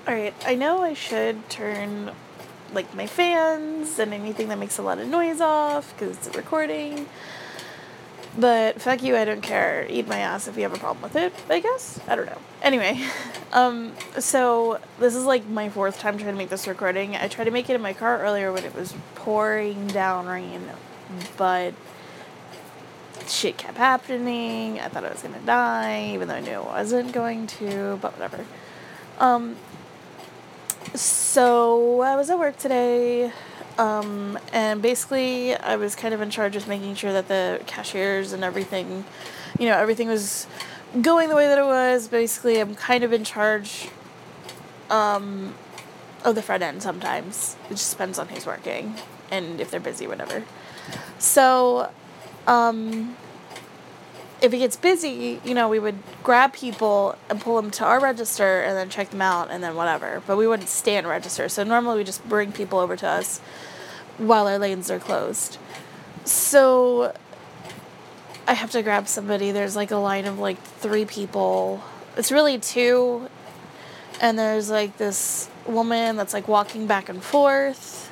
Alright, I know I should turn, like, my fans and anything that makes a lot of noise off, because it's a recording. But fuck you, I don't care. Eat my ass if you have a problem with it, I guess? I don't know. Anyway, so this is, like, my 4th time trying to make this recording. I tried to make it in my car earlier when it was pouring down rain, but shit kept happening. I thought I was gonna die, even though I knew I wasn't going to, but whatever. So I was at work today, and basically I was kind of in charge of making sure that the cashiers and everything, everything was going the way that it was. Basically, I'm kind of in charge, of the front end sometimes. It just depends on who's working and if they're busy, whatever. So, if it gets busy, we would grab people and pull them to our register and then check them out and then whatever. But we wouldn't stand register. So normally we just bring people over to us while our lanes are closed. So I have to grab somebody. There's like a line of like 3 people. It's really 2. And there's like this woman that's like walking back and forth.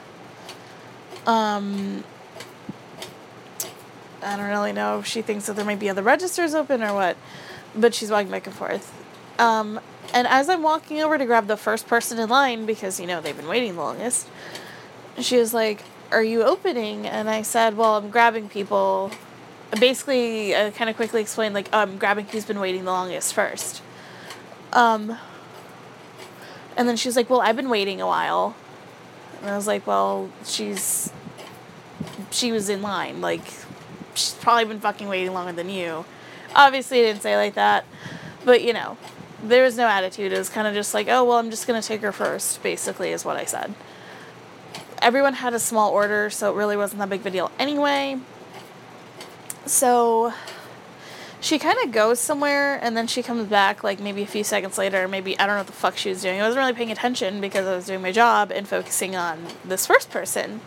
I don't really know if she thinks that there might be other registers open or what, but she's walking back and forth. And as I'm walking over to grab the first person in line, because, they've been waiting the longest, she was like, "Are you opening?" And I said, "Well, I'm grabbing people." Basically, I kind of quickly explained, like, I'm grabbing who's been waiting the longest first. And then she's like, "Well, I've been waiting a while." And I was like, "Well, she was in line, like, she's probably been fucking waiting longer than you." Obviously, I didn't say it like that, but, there was no attitude. It was kind of just like, "Oh, well, I'm just going to take her first," basically, is what I said. Everyone had a small order, so it really wasn't that big of a deal anyway. So she kind of goes somewhere, and then she comes back, like, maybe a few seconds later. Maybe, I don't know what the fuck she was doing. I wasn't really paying attention because I was doing my job and focusing on this first person.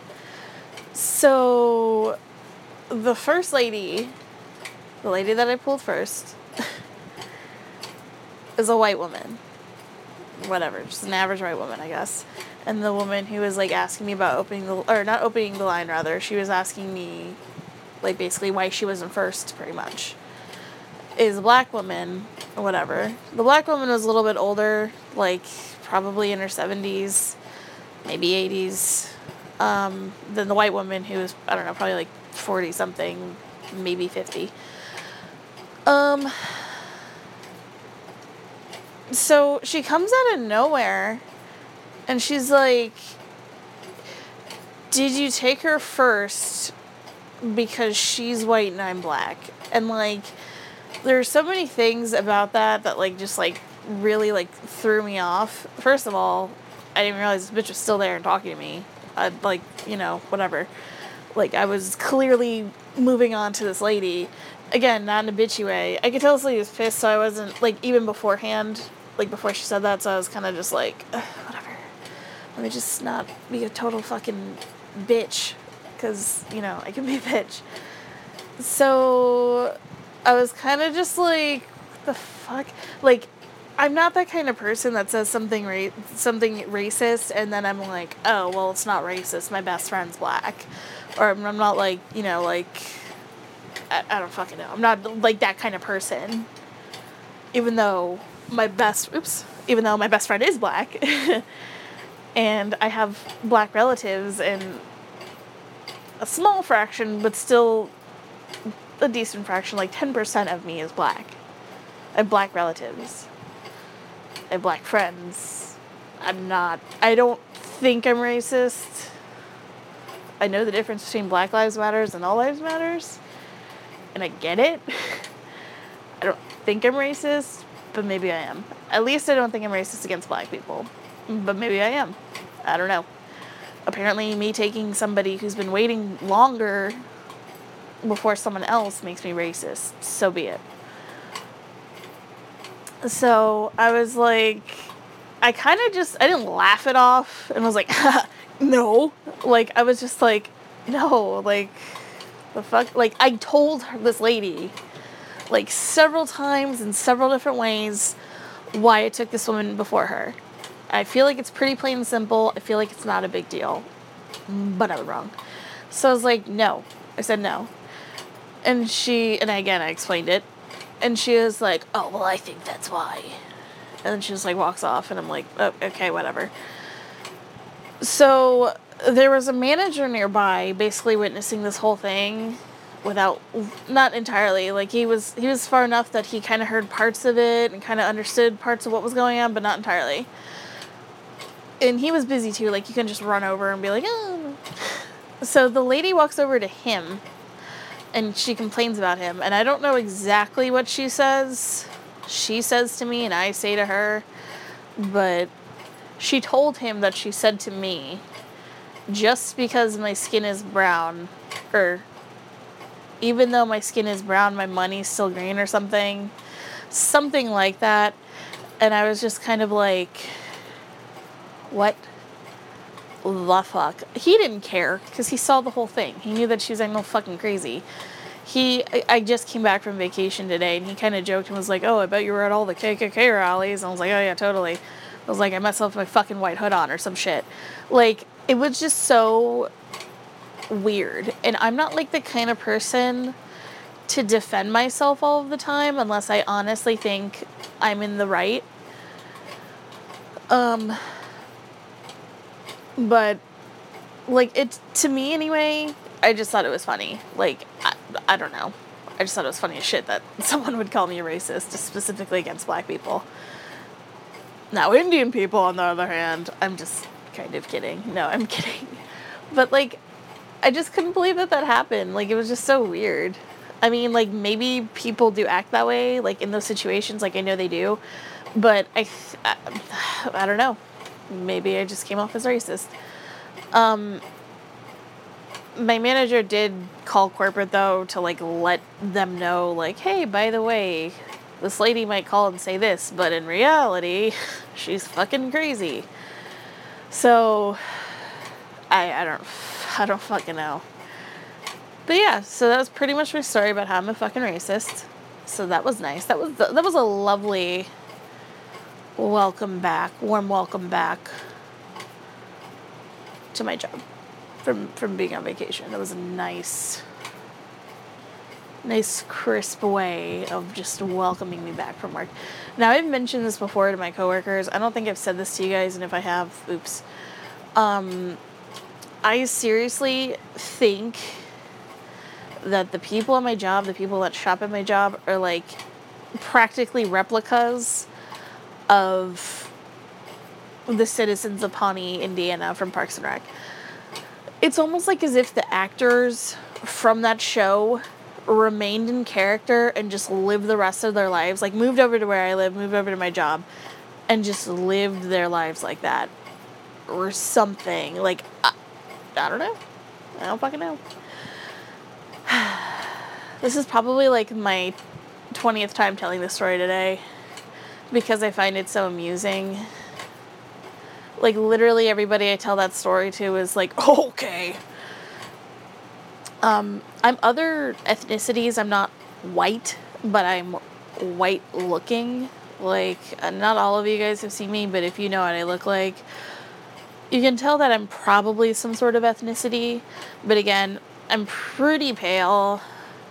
So the first lady, the lady that I pulled first, is a white woman. Whatever, just an average white woman, I guess. And the woman who was, like, asking me about not opening the line, rather, she was asking me, like, basically why she wasn't first, pretty much, is a black woman, or whatever. The black woman was a little bit older, like, probably in her 70s, maybe 80s, than the white woman who was, I don't know, probably, like, 40-something, maybe 50. So she comes out of nowhere, and she's like, "Did you take her first because she's white and I'm black?" And, like, there's so many things about that, like, just, like, really, like, threw me off. First of all, I didn't realize this bitch was still there and talking to me. I'd, like, whatever. Like, I was clearly moving on to this lady. Again, not in a bitchy way. I could tell this lady was pissed, so I wasn't, like, even beforehand, like, before she said that, so I was kind of just like, whatever. Let me just not be a total fucking bitch, because, I can be a bitch. So I was kind of just like, what the fuck? Like, I'm not that kind of person that says something racist, and then I'm like, "Oh, well, it's not racist. My best friend's black." Or I'm not like, like, I don't fucking know. I'm not, like, that kind of person. Even though my best friend is black. And I have black relatives, and a small fraction, but still a decent fraction, like 10% of me is black. I have black relatives. I have black friends. I don't think I'm racist. I know the difference between Black Lives Matters and All Lives Matters, and I get it. I don't think I'm racist, but maybe I am. At least I don't think I'm racist against black people, but maybe I am. I don't know. Apparently, me taking somebody who's been waiting longer before someone else makes me racist. So be it. So I was like, I didn't laugh it off, and I was like, no. Like, I was just like, no, like, the fuck? Like, I told this lady, like, several times in several different ways why I took this woman before her. I feel like it's pretty plain and simple. I feel like it's not a big deal. But I was wrong. So I was like, no. I said no. And again, I explained it. And she was like, oh, well, I think that's why. And then she just, like, walks off. And I'm like, oh, okay, whatever. So there was a manager nearby basically witnessing this whole thing not entirely. Like, he was far enough that he kind of heard parts of it and kind of understood parts of what was going on, but not entirely. And he was busy, too. Like, you can just run over and be like, oh. So the lady walks over to him, and she complains about him. And I don't know exactly what she says. She says to me, and I say to her. But she told him that she said to me, just because my skin is brown, or even though my skin is brown, my money's still green or something. Something like that. And I was just kind of like, what the fuck? He didn't care, because he saw the whole thing. He knew that she was like, no fucking crazy. I just came back from vacation today, and he kind of joked and was like, oh, I bet you were at all the KKK rallies. And I was like, oh yeah, totally. I was like, I messed up my fucking white hood on or some shit. Like, it was just so weird. And I'm not like the kind of person to defend myself all of the time unless I honestly think I'm in the right. But like, it, to me anyway, I just thought it was funny. Like, I don't know. I just thought it was funny as shit that someone would call me a racist, specifically against black people. Now, Indian people, on the other hand, I'm just kind of kidding. No, I'm kidding. But, like, I just couldn't believe that happened. Like, it was just so weird. I mean, like, maybe people do act that way, like, in those situations. Like, I know they do. But I don't know. Maybe I just came off as racist. My manager did call corporate, though, to, like, let them know, like, hey, by the way, this lady might call and say this, but in reality, she's fucking crazy. So, I don't fucking know. But yeah, so that was pretty much my story about how I'm a fucking racist. So that was nice. That was a lovely warm welcome back to my job from being on vacation. That was a nice crisp way of just welcoming me back from work. Now, I've mentioned this before to my coworkers. I don't think I've said this to you guys, and if I have, oops. I seriously think that the people at my job, the people that shop at my job, are like practically replicas of the citizens of Pawnee, Indiana from Parks and Rec. It's almost like as if the actors from that show remained in character and just lived the rest of their lives, like moved over to where I live, moved over to my job, and just lived their lives like that. Or something. Like, I don't know. I don't fucking know. This is probably like my 20th time telling this story today because I find it so amusing. Like, literally everybody I tell that story to is like, oh, okay. I'm other ethnicities. I'm not white, but I'm white looking. Like, not all of you guys have seen me, but if you know what I look like, you can tell that I'm probably some sort of ethnicity. But again, I'm pretty pale.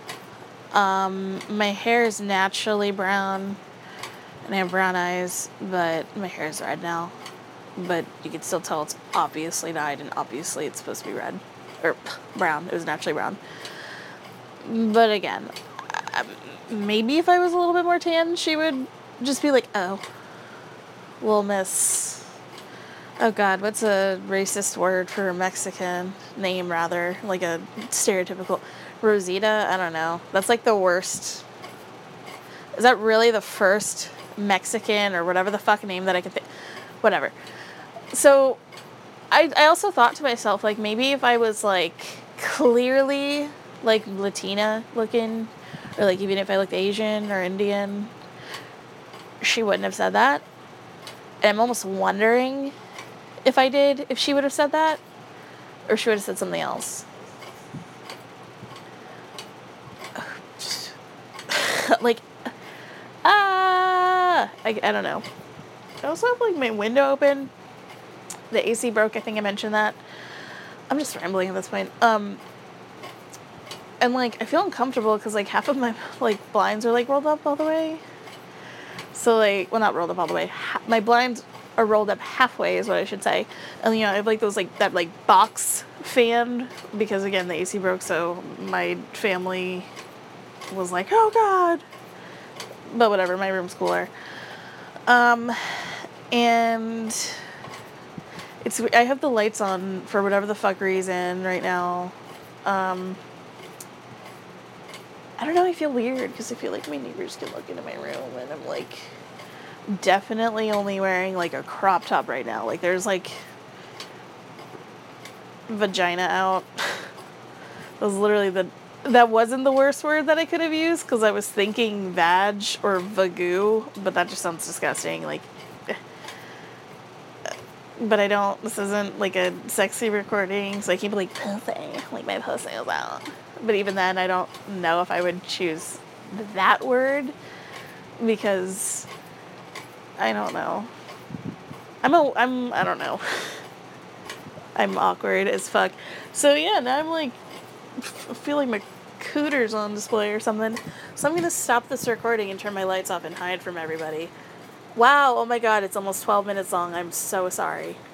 My hair is naturally brown, and I have brown eyes, but my hair is red now. But you can still tell it's obviously dyed, and obviously it's supposed to be red. Or brown. It was naturally brown. But again, maybe if I was a little bit more tan, she would just be like, oh, little miss. Oh God, what's a racist word for a Mexican name, rather? Like a stereotypical Rosita? I don't know. That's like the worst. Is that really the first Mexican or whatever the fuck name that I could think? Whatever. So, I also thought to myself, like, maybe if I was, like, clearly, like, Latina looking, or, like, even if I looked Asian or Indian, she wouldn't have said that. And I'm almost wondering if she would have said that, or she would have said something else. Like, I don't know. I also have like my window open. The AC broke. I think I mentioned that. I'm just rambling at this point. And like I feel uncomfortable because like half of my like blinds are like rolled up all the way. So like, well, not rolled up all the way. My blinds are rolled up halfway, is what I should say. And I have like those like that like box fan because again the AC broke, so my family was like, oh god. But whatever, my room's cooler. And I have the lights on for whatever the fuck reason right now. I don't know, I feel weird because I feel like my neighbors can look into my room and I'm like definitely only wearing like a crop top right now. Like there's like vagina out. That wasn't the worst word that I could have used because I was thinking vag or vagoo, but that just sounds disgusting. Like, but this isn't like a sexy recording, so I can't be like pussy, like my pussy is out. But even then, I don't know if I would choose that word because I don't know. I don't know. I'm awkward as fuck. So yeah, now I'm like feeling my cooters on display or something. So I'm gonna stop this recording and turn my lights off and hide from everybody. Wow, oh my god, it's almost 12 minutes long. I'm so sorry.